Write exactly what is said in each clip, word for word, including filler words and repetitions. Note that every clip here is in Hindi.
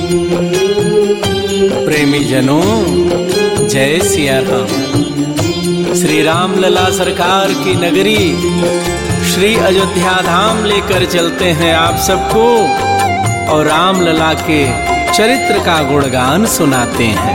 प्रेमी जनों, जय सिया राम। श्री राम लला सरकार की नगरी श्री अयोध्या धाम लेकर चलते हैं आप सबको और राम लला के चरित्र का गुणगान सुनाते हैं।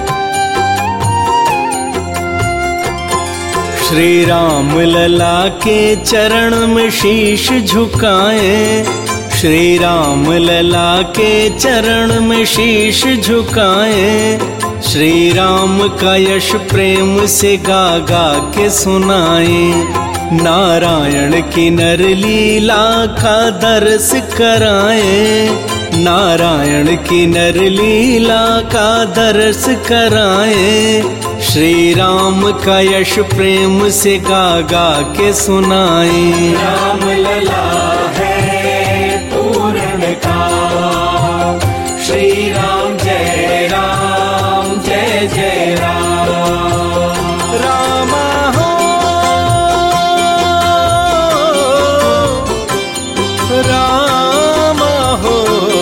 श्री राम लला के चरण में शीश झुकाएं, श्री राम लला के चरण में शीश झुकाएं, श्री राम का यश प्रेम से गा गा के सुनाएं, नारायण की नर लीला का दर्श कराएं, नारायण की नर लीला का दर्श कराएं, श्री राम का यश प्रेम से गा गा के सुनाएं। राम लला है पूर्ण का, श्री राम जय राम जय जय राम। राम हो राम हो,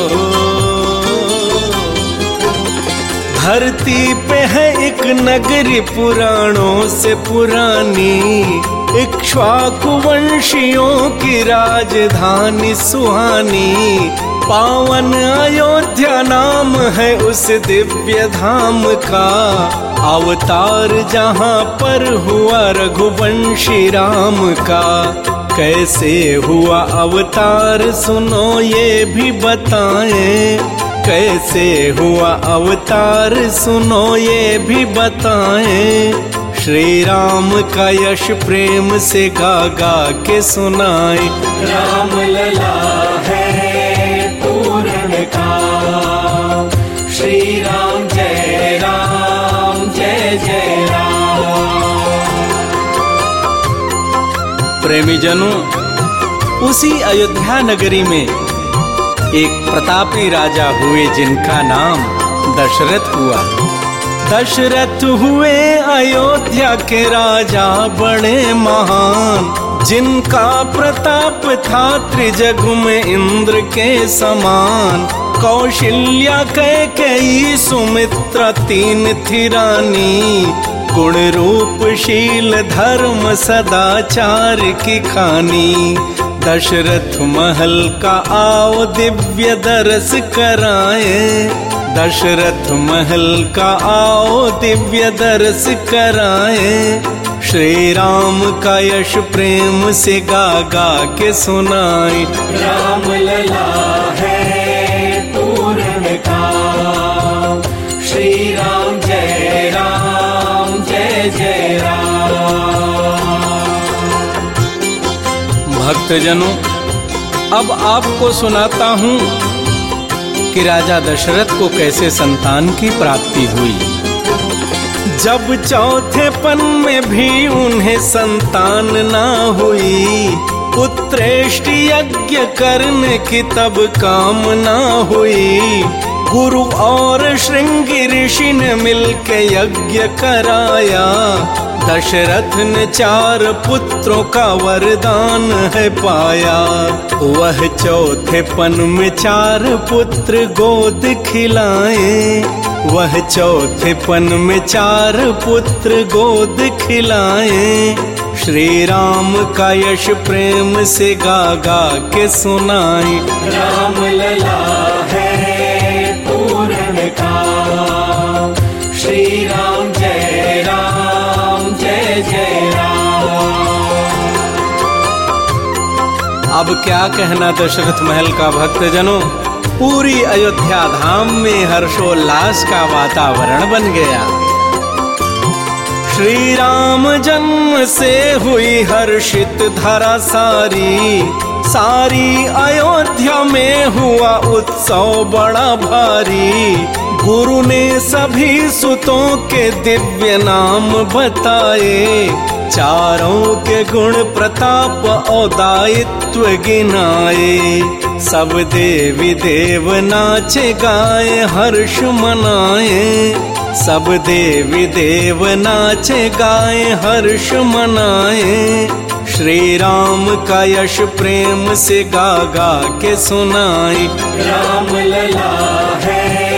धरती पे है एक नगरी पुराणों से पुरानी, इक्ष्वाकु वंशियों की राजधानी सुहानी, पावन अयोध्या नाम है उस दिव्य धाम का, अवतार जहाँ पर हुआ रघुवंशी राम का। कैसे हुआ अवतार सुनो ये भी बताएं, कैसे हुआ अवतार सुनो ये भी बताएं, श्री राम का यश प्रेम से गा गा के सुनाए। राम लला है पूर्ण का, श्री राम जय राम जय जय राम। प्रेमी जनों, उसी अयोध्या नगरी में एक प्रतापी राजा हुए जिनका नाम दशरथ हुआ। दशरथ हुए अयोध्या के राजा बड़े महान, जिनका प्रताप था त्रिजग में इंद्र के समान। कौशल्या कैकेयी सुमित्रा तीन थी रानी, गुण रूप शील धर्म सदाचार की खानी। दशरथ महल का आओ दिव्य दर्श कराएं, दशरथ महल का आओ दिव्य दर्श कराएं, श्री राम का यश प्रेम से गा गा के सुनाएं। राम लला है पूर्ण का, श्री राम जय राम जय जय राम। भक्तजनों, अब आपको सुनाता हूँ कि राजा दशरथ को कैसे संतान की प्राप्ति हुई। जब चौथे पन में भी उन्हें संतान ना हुई, पुत्रेष्टि यज्ञ करने की तब कामना हुई। गुरु और श्रृंगी ऋषि ने मिलके यज्ञ कराया, दशरथ ने चार पुत्रों का वरदान है पाया। वह चौथे पन में चार पुत्र गोद खिलाए, वह चौथे पन में चार पुत्र गोद खिलाए, श्री राम का यश प्रेम से गा गा के सुनाए। राम लला है पूर्ण का, श्री राम जय राम जय जय राम। अब क्या कहना दशरथ महल का भक्तजनों, पूरी अयोध्या धाम में हर्षोल्लास का वातावरण बन गया। श्री राम जन्म से हुई हर्षित धरा सारी, सारी अयोध्या में हुआ उत्सव बड़ा भारी। गुरु ने सभी सुतों के दिव्य नाम बताए, चारों के गुण प्रताप और दायित्व गिनाए। सब देवी देव नाचे गाए हर्ष मनाए, सब देवी देव नाचे गाए हर्ष मनाए। श्री राम का यश प्रेम से गा गा के सुनाए। राम लला है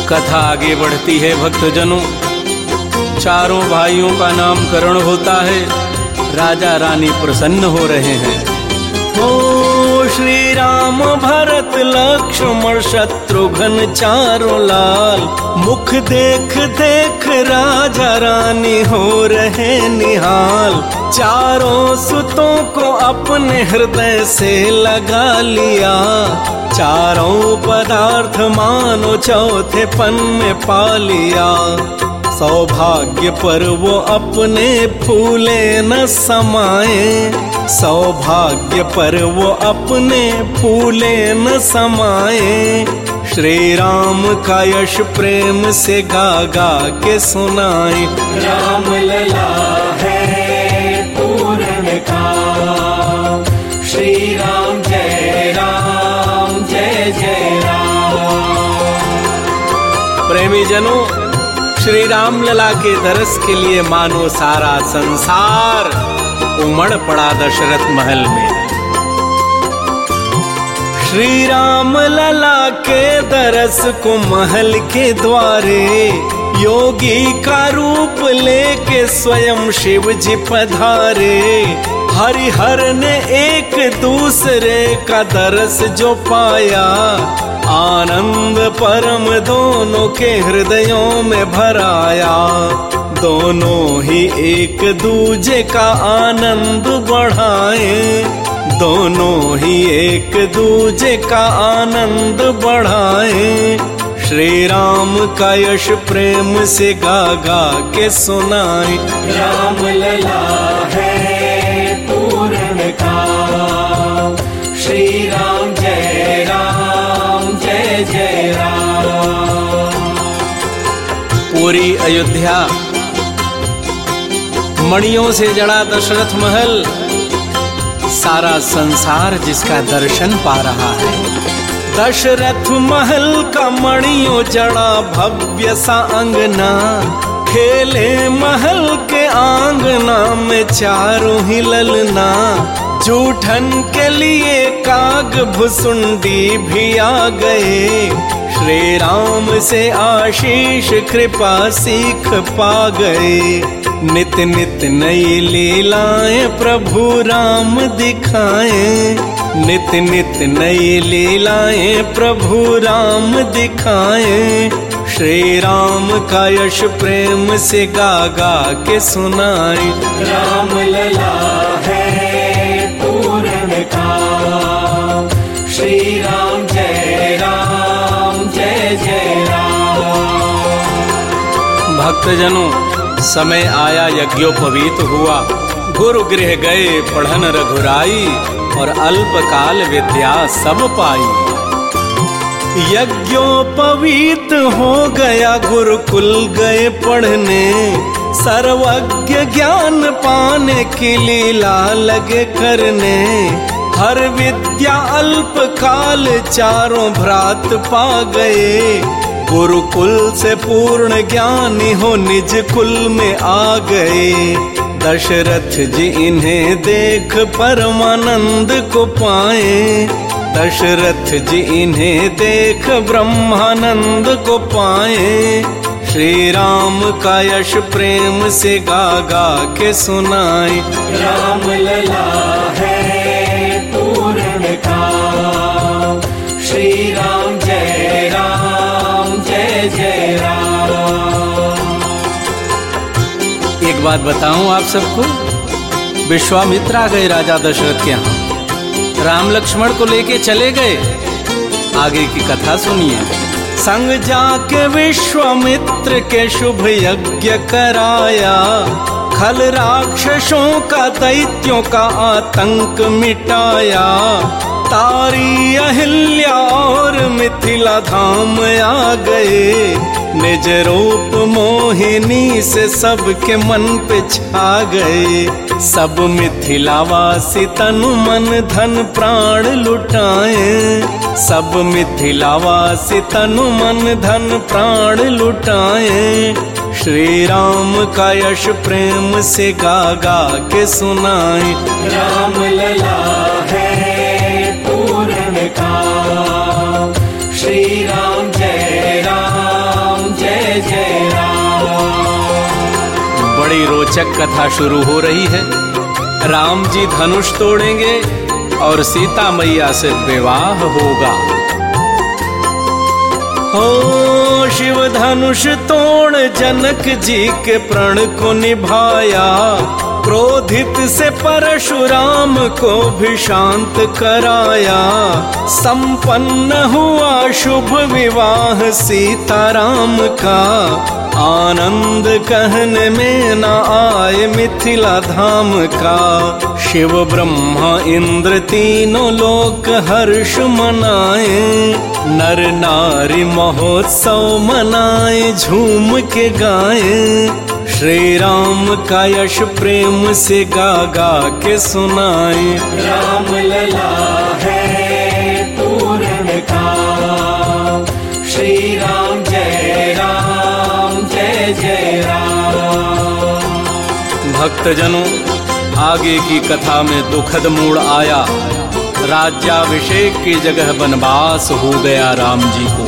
कथा आगे बढ़ती है भक्तजनों। चारों भाइयों का नामकरण होता है, राजा रानी प्रसन्न हो रहे हैं। ओ श्री राम भरत लक्ष्मण शत्रुघ्न चारों लाल, मुख देख देख राजा रानी हो रहे निहाल। चारों सुतों को अपने हृदय से लगा लिया, चारों पदार्थ मानो चौथे पन में पा लिया। सौभाग्य पर वो अपने फूले न समाए, सौभाग्य पर वो अपने फूले न समाए। श्री राम का यश प्रेम से गा गा के सुनाए। राम लला है पूर्ण काम, श्री राम जय राम जय जय राम। प्रेमी जनों, श्री राम लला के दर्श के लिए मानो सारा संसार उमड़ पड़ा दशरथ महल में। श्री राम लला के दरस को महल के द्वारे योगी का रूप लेके स्वयं शिव जी पधारे। हरिहर ने एक दूसरे का दरस जो पाया, आनंद परम दोनों के हृदयों में भराया। दोनों ही एक दूजे का आनंद बढ़ाए, दोनों ही एक दूजे का आनंद बढ़ाए। श्री राम का यश प्रेम से गा गा के सुनाए। राम लला है पूर्ण काम, श्री राम जय राम जय जय राम। पूरी अयोध्या मणियों से जड़ा दशरथ महल, सारा संसार जिसका दर्शन पा रहा है। दशरथ महल का मणियों जड़ा भव्य सा अंगना, खेले महल के आंगना में चारों ही ललना। जूठन के लिए काग भुसुंडी भी आ गए, श्री राम से आशीष कृपा सीख पा गए। नित नित नई लीलाएं प्रभु राम दिखाएं, नित नित नई लीलाएं प्रभु राम दिखाएं। श्री राम का यश प्रेम से गा गा के सुनाए। राम लला है पूर्ण काम, श्री राम जय राम जय जय राम। भक्तजनों, समय आया यज्ञोपवीत हुआ, गुरु गृह गए पढ़न रघुराई, और अल्पकाल विद्या सब पाई। यज्ञोपवीत हो गया गुरुकुल गए पढ़ने, सर्वज्ञ ज्ञान पाने की लीला लगे करने। हर विद्या अल्पकाल चारों भ्रात पा गए, गुरुकुल से पूर्ण ज्ञानी हो निज कुल में आ गए। दशरथ जी इन्हें देख परमानंद को पाए, दशरथ जी इन्हें देख ब्रह्मानंद को पाए। श्री राम का यश प्रेम से गा गा के सुनाए। राम लला है पूर्ण काम, श्री राम जय राम जय जय राम। एक बात बताऊं आप सबको, विश्वामित्र आ गए राजा दशरथ के यहाँ, राम लक्ष्मण को लेके चले गए। आगे की कथा सुनिए। संग जाके विश्वामित्र के शुभ यज्ञ कराया, खल राक्षसों का दैत्यों का आतंक मिटाया। तारी अहिल्या और मिथिला धाम आ गए, निज रूप मोहिनी से सबके मन पे छा गए। सब मिथिलावासी तनु मन धन प्राण लुटाए, सब मिथिलावासी तनु मन धन प्राण लुटाए। श्री राम का यश प्रेम से गा गा के सुनाए। राम लला है पूर्ण काम, श्री राम जय राम बड़ी रोचक कथा शुरू हो रही है। राम जी धनुष तोड़ेंगे और सीता मैया से विवाह होगा। हो शिव धनुष तोड़ जनक जी के प्रण को निभाया, क्रोधित से परशुराम को भी शांत कराया। संपन्न हुआ शुभ विवाह सीताराम का, आनंद कहने में न आए मिथिला धाम का। शिव ब्रह्मा इंद्र तीनों लोक हर्ष मनाए, नर नारी महोत्सव मनाए झूम के गाए। श्री राम का यश प्रेम से गा गा के सुनाए। राम लला है पूर्ण काम, श्री राम जय राम जय जय राम। भक्तजनों, आगे की कथा में दुखद मोड़ आया। राज्याभिषेक की जगह वनवास हो गया राम जी को।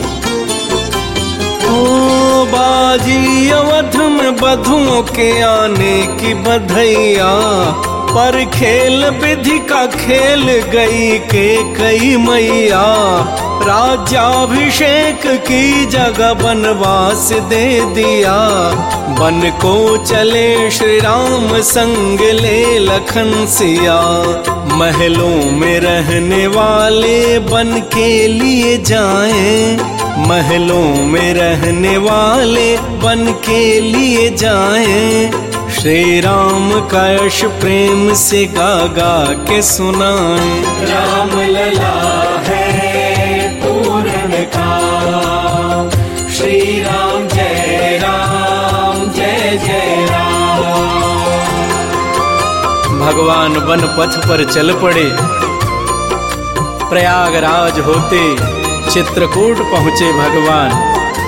ओ बाजी अवध में बधुओं के आने की बधैया, पर खेल विधि का खेल गई के कई मैया। राज्याभिषेक की जगह वनवास दे दिया, वन को चले श्री राम संग ले लखन सिया। महलों में रहने वाले बन के लिए जाएं, महलों में रहने वाले बन के लिए जाएं। श्री राम का यश प्रेम से गा गा के सुनाएं। राम लला है पूर्ण काम, श्री राम जय राम जय जय राम। भगवान वन पथ पर चल पड़े। प्रयागराज होते चित्रकूट पहुँचे भगवान।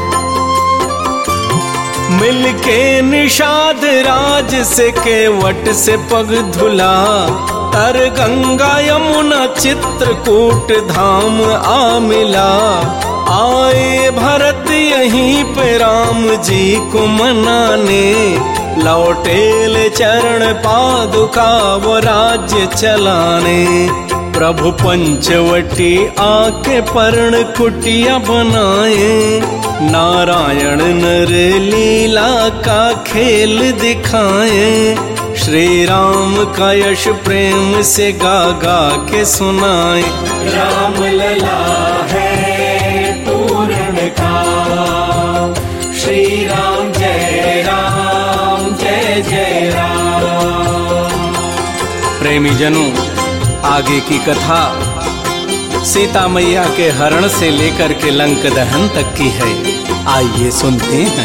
मिलके निषाद राज से केवट से पग धुला, तर गंगा यमुना चित्रकूट धाम आ मिला। आए भरत यहीं पे राम जी को मनाने, लौटेल चरण पादुका वो राज्य चलाने। प्रभु पंचवटी आके पर्ण कुटिया बनाए, नारायण नर लीला का खेल दिखाए। श्री राम का यश प्रेम से गा गा के सुनाए। राम लला है पूर्ण काम, श्री राम जय राम जय जय राम। प्रेमी जनों, आगे की कथा सीता मैया के हरण से लेकर के लंक दहन तक की है। आइए सुनते हैं।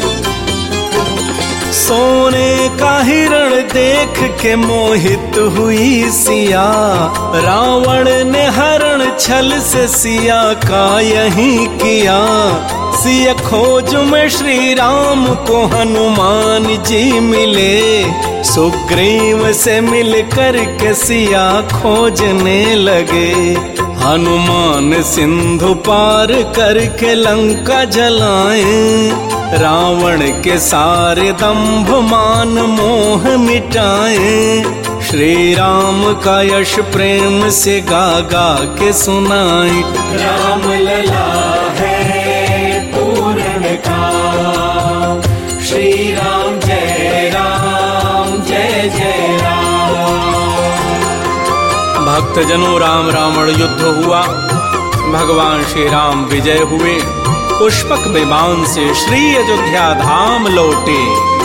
सोने का हिरण देख के मोहित हुई सिया, रावण ने हरण छल से सिया का यही किया। सिया खोज में श्री राम को हनुमान जी मिले, सुग्रीव से मिल कर के सिया खोजने लगे। हनुमान सिंधु पार करके लंका जलाए, रावण के सारे दंभ मान मोह मिटाए। श्री राम का यश प्रेम से गा गा के सुनाए। राम लला है पूर्ण काम, श्री राम जय राम जय जय राम। भक्तजनों, राम रावण युद्ध हुआ। भगवान श्री राम विजय हुए। पुष्पक विमान से श्री अयोध्या धाम लौटे।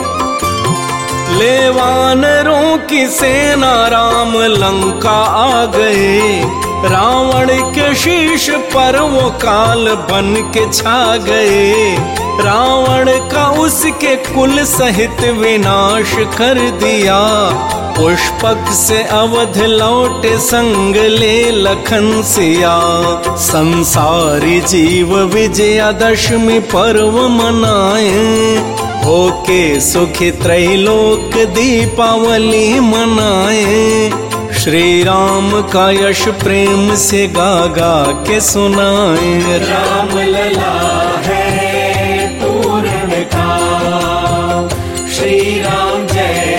ले वानरों की सेना राम लंका आ गए, रावण के शीश पर वो काल बन के छा गए। रावण का उसके कुल सहित विनाश कर दिया, पुष्पक से अवध लौटे संग ले लखन सिया। संसारी जीव विजयादशमी पर्व मनाए, होके सुखी त्रैलोक दीपावली मनाए। श्री राम का यश प्रेम से गा गा के सुनाए। राम लला है पूर्ण काम, श्री राम जय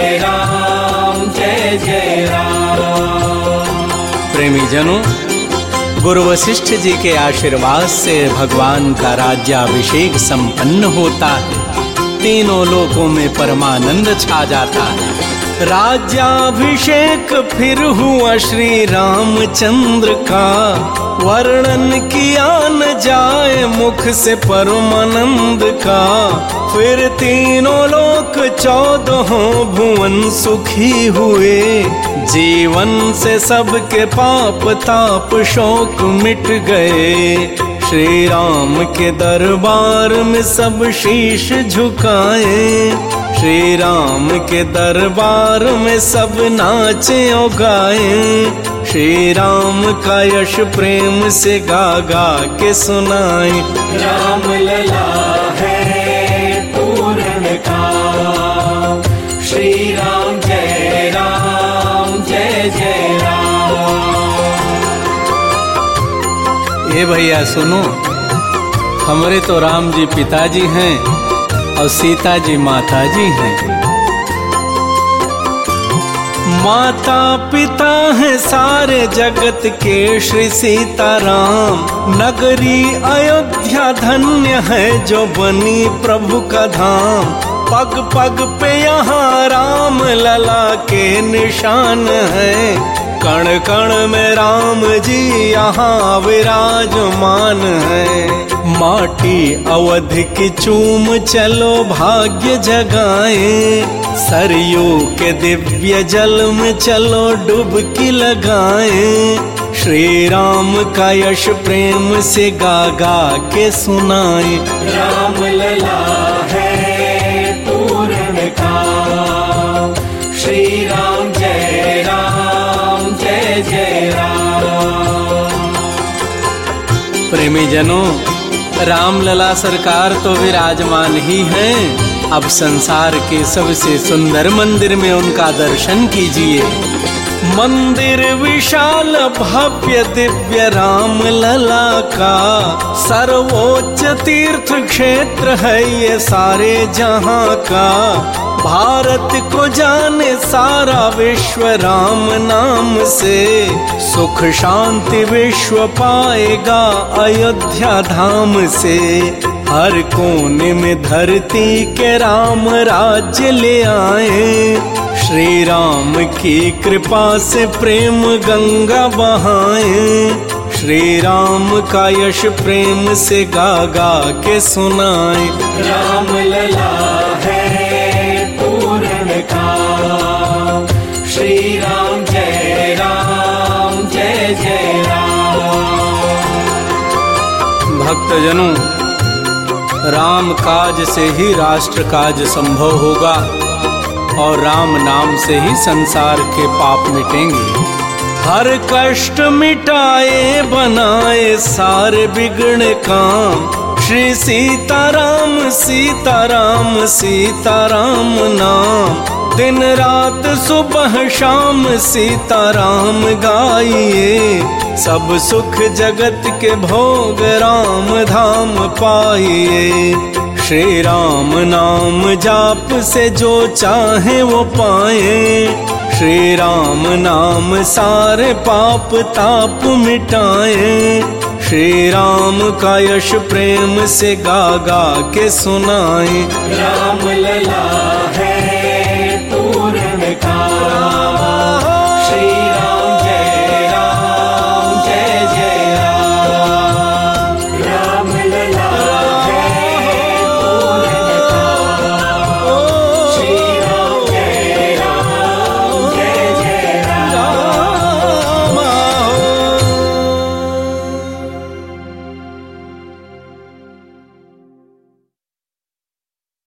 प्रेमीजनों, गुरु वशिष्ठ जी के आशीर्वाद से भगवान का राज्याभिषेक संपन्न होता है। तीनों लोकों में परमानंद छा जाता है। राज्याभिषेक फिर हुआ श्री रामचंद्र का, वर्णन किया न जाए मुख से परमानंद का। फिर तीनों लोक चौदहों भुवन सुखी हुए, जीवन से सबके पाप ताप शोक मिट गए। श्री राम के दरबार में सब शीश झुकाए, श्री राम के दरबार में सब नाचे और गाए। श्री राम का यश प्रेम से गा गा के सुनाए। राम लला है पूर्ण काम, श्री राम जय राम जय जय राम। ये भैया सुनो, हमारे तो राम जी पिताजी हैं और सीता जी माता जी हैं। माता पिता है सारे जगत के श्री सीताराम। नगरी अयोध्या धन्य है जो बनी प्रभु का धाम। पग पग पे यहाँ राम लला के निशान है। कण कण में राम जी यहाँ विराजमान है। माटी अवध की चूम चलो भाग्य जगाएं, सरयू के दिव्य जल में चलो डुबकी लगाएं। श्री राम का यश प्रेम से गा गा के सुनाएं। राम लला है पूर्ण काम, श्री राम जय राम जय जय राम। प्रेमी जनों, रामलला सरकार तो विराजमान ही हैं। अब संसार के सबसे सुंदर मंदिर में उनका दर्शन कीजिए। मंदिर विशाल भव्य दिव्य राम लला का, सर्वोच्च तीर्थ क्षेत्र है ये सारे जहां का। भारत को जाने सारा विश्व राम नाम से, सुख शांति विश्व पाएगा अयोध्या धाम से। हर कोने में धरती के राम राज्य ले आए, श्री राम की कृपा से प्रेम गंगा बहाए। श्री राम का यश प्रेम से गा गा के सुनाए। राम लला है पूर्ण काम, श्री राम जय राम जय जय राम। भक्तजनों, राम काज से ही राष्ट्र काज संभव होगा और राम नाम से ही संसार के पाप मिटेंगे। हर कष्ट मिटाए बनाए सारे बिगड़े काम, श्री सीताराम सीताराम सीताराम नाम। दिन रात सुबह शाम सीताराम गाइए, सब सुख जगत के भोग राम धाम पाइए। श्री राम नाम जाप से जो चाहे वो पाए, श्री राम नाम सारे पाप ताप मिटाए। श्री राम का यश प्रेम से गा गा के सुनाए। राम लला है